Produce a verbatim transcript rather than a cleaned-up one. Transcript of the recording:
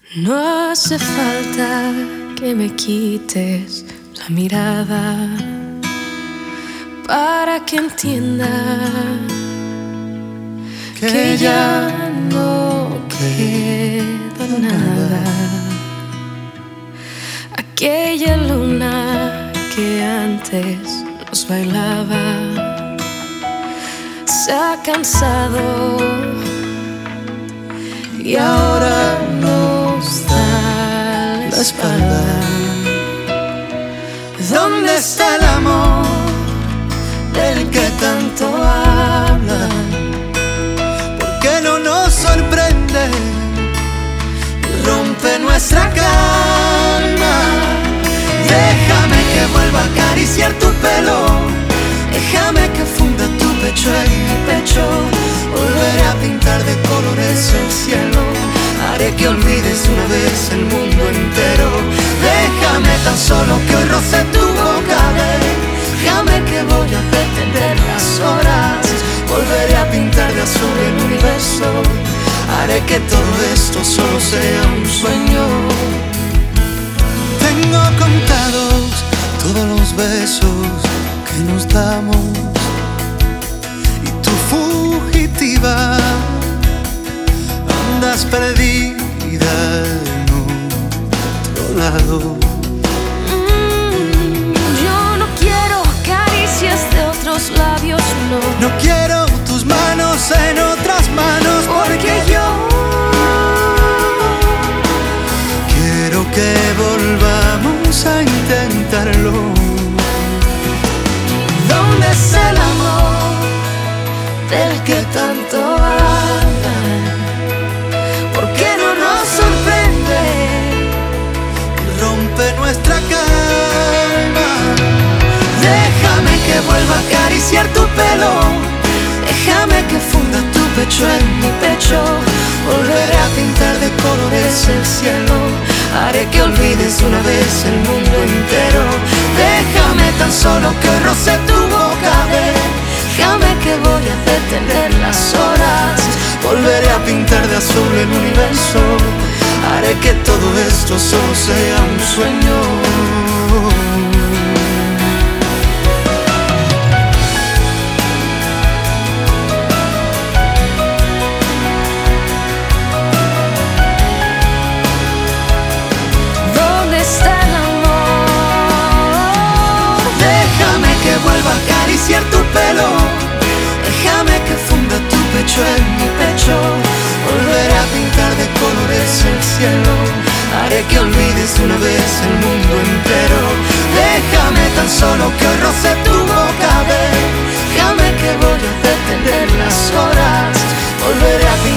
No hace falta que me quites la mirada para que entienda que, que ya no queda nada. Aquella luna que antes nos bailaba se ha cansado y ahora nos da la espalda. ¿Dónde está el amor del que tanto hablan? ¿Por qué no nos sorprende y rompe nuestra calma? Déjame que vuelva a acariciar tu pelo, déjame que funda tu pecho en mi pecho. Volveré a pintar de colores el cielo, haré que olvides una vez el mundo entero. Déjame tan solo que hoy roce tu boca, déjame que voy a detener las horas. Volveré a pintar de azul el universo, haré que todo esto solo sea un sueño. Tengo contados todos los besos que nos damos, y tú fugitiva andas perdida en otro lado. Mm, yo no quiero caricias de otros labios, no. No quiero tus manos en otras manos, porque yo quiero que volvamos a intentarlo. ¿Dónde está el amor del que tanto hablan? ¿Por qué no nos sorprende y rompe nuestra calma? Déjame que vuelva a acariciar tu pelo, déjame que funda tu pecho en mi pecho. Volveré a pintar de colores el cielo, haré que olvides una vez el mundo entero. Déjame tan solo que hoy roce tu boca, déjame que voy a detener las horas. Volveré a pintar de azul el universo, haré que todo esto solo sea un sueño. Acariciar tu pelo, déjame que funda tu pecho en mi pecho. Volveré a pintar de colores el cielo, haré que olvides una vez el mundo entero. Déjame tan solo que hoy roce tu boca, déjame que voy a detener las horas. Volveré a pintar